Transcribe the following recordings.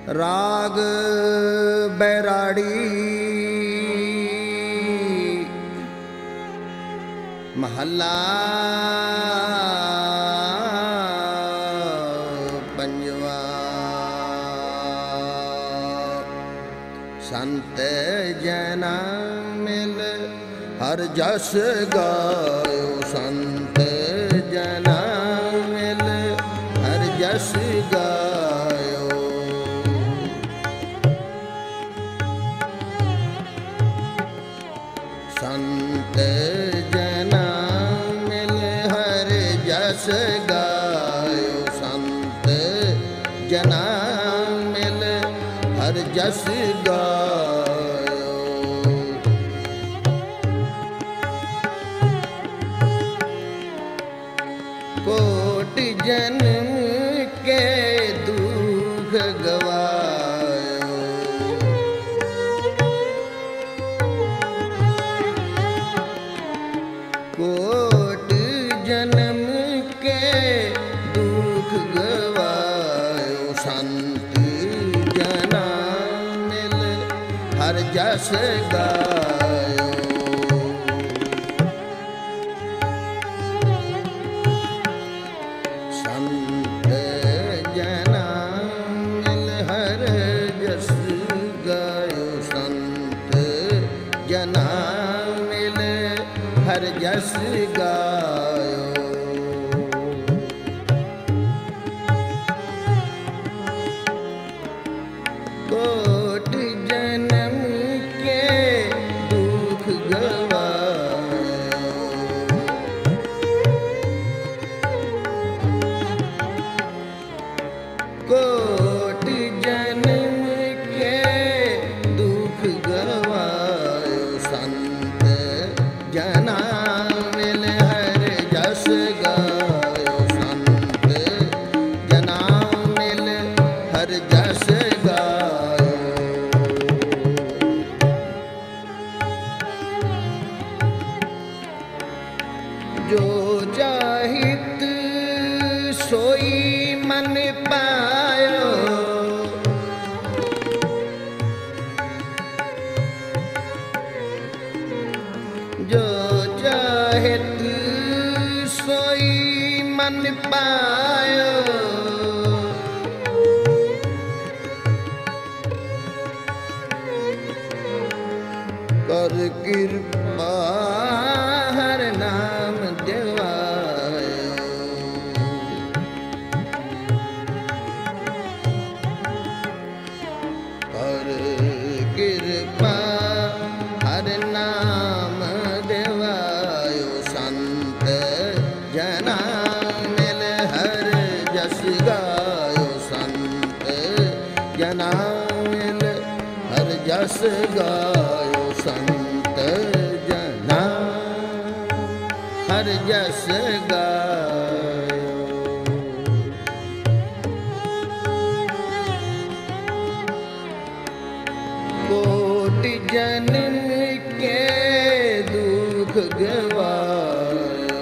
राग बैराड़ी महला पंजवा। संत जना मिल हर जस गायो, संत जना मिल हर जस गायो। संत जना मिल हर जस गायो, संत जना मिल हर जस गायो। कोट जन्म के दुख गवायो, कोट जन्म के दुख गवायो। संत जना मिल हर जस गायो। संत जना मिल हर जस गायो, संत जना मिल हर जस गायो। कोट जन्म के दुख गवायो, कोट जन्म के दुख गवायो। संत जना मिल हर जस गायो, संत जना मिल हर जस गायो। जो चाहित सोई मन पायो, जो चाहित सोई मन पायो। कर कृपा हर नाम देवायो, कर कृपा हर नाम देवायो। संत जना मिल हर जस गायो, संत जना मिल हर जस गायो। संत जना हर जस गायो। कोट जन्म के दुख गवायो,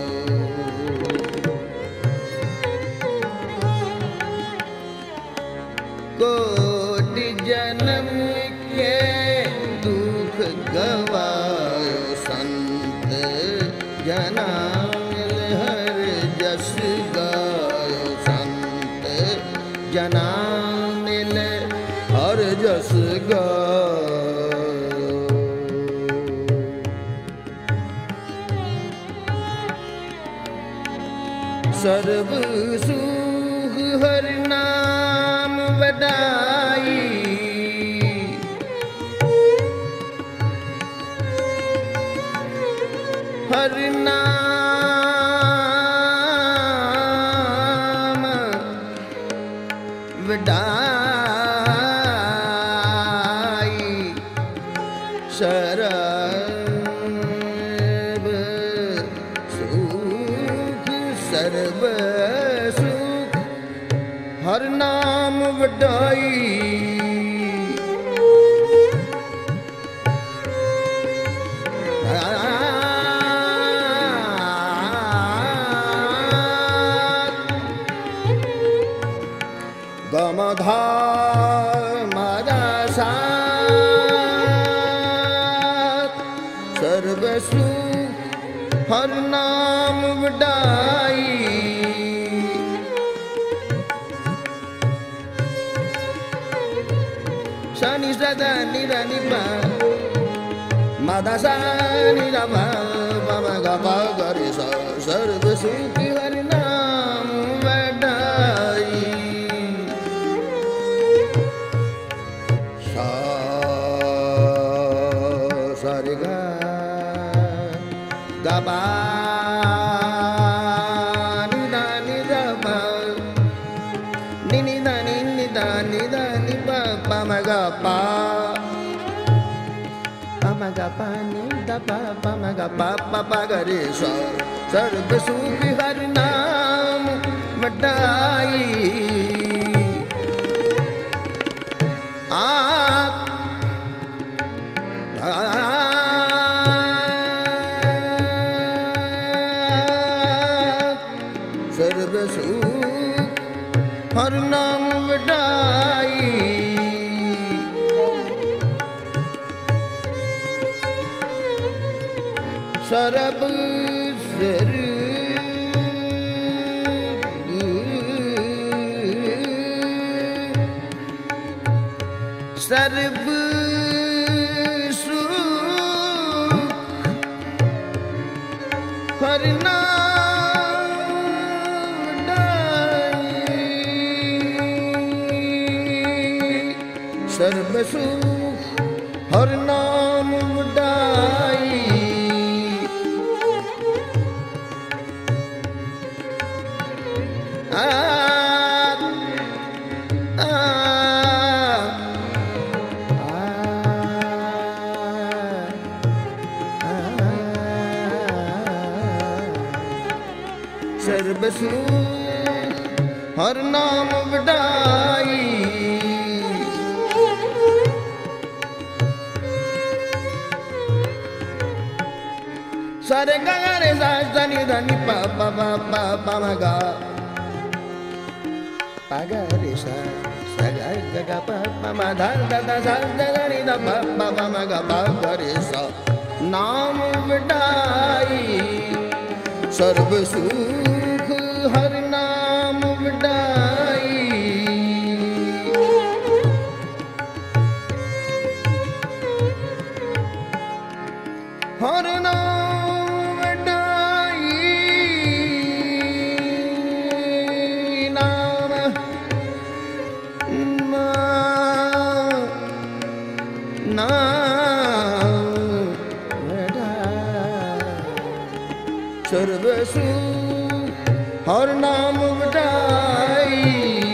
कोट जन्म के दुख गवायो। संत जना मिल हर जस गायो, संत जना मिल हर जस गायो। सर्व सुख हर नाम वडाई, हर नाम वडाई। सर्व सुख सर्व सुख हर नाम वडाई। गमधा मदसा सर्व सुख हर नाम वडाई शनि सदा निरा निपा मदसा निरा पम ग गरे सर्व सुख हर नाम वडाई सा सा रे गा गा पा नि दा नि दा पा नि नि दा नि दा नि पा पा म ग पा पा म ग पा नि दा पा पा म ग पा पा पा ग रे सा सर्व सुख हर नाम वडाई सर्व सुख हर नाम वडाई सरब सिर सर्व सुख हर नाम वडाई सर्व सुख हर नाम वडाई सर्व सुख हर नाम वडाई सारे गा रे सा नी दा नि पा पा पा पा पा म गा पा गा रे सा सा गा गा गा पा पा म धा दा दा सा दा नि दा पा पा पा म गा पा गा रे सा नाम वडाई सर्व सुख हर नाम वडाई हर नाम वडाई नाम सर्व सुख हर नाम वडाई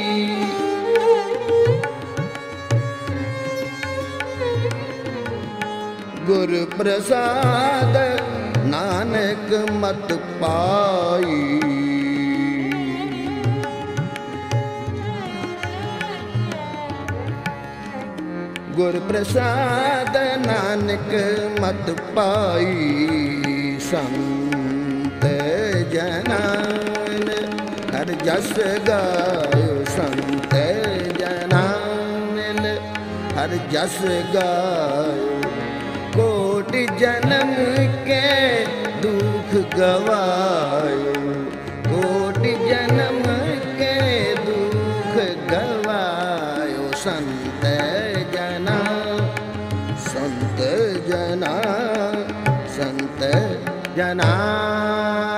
गुर प्रसाद नानक मत पाई गुर प्रसाद नानक मत पाई संत जनान हर जस गायो संत जनान हर जस गायो कोटि जन्म के दुख गवायो कोटि जन्म के दुख गवायो संत जना संत जना संत जना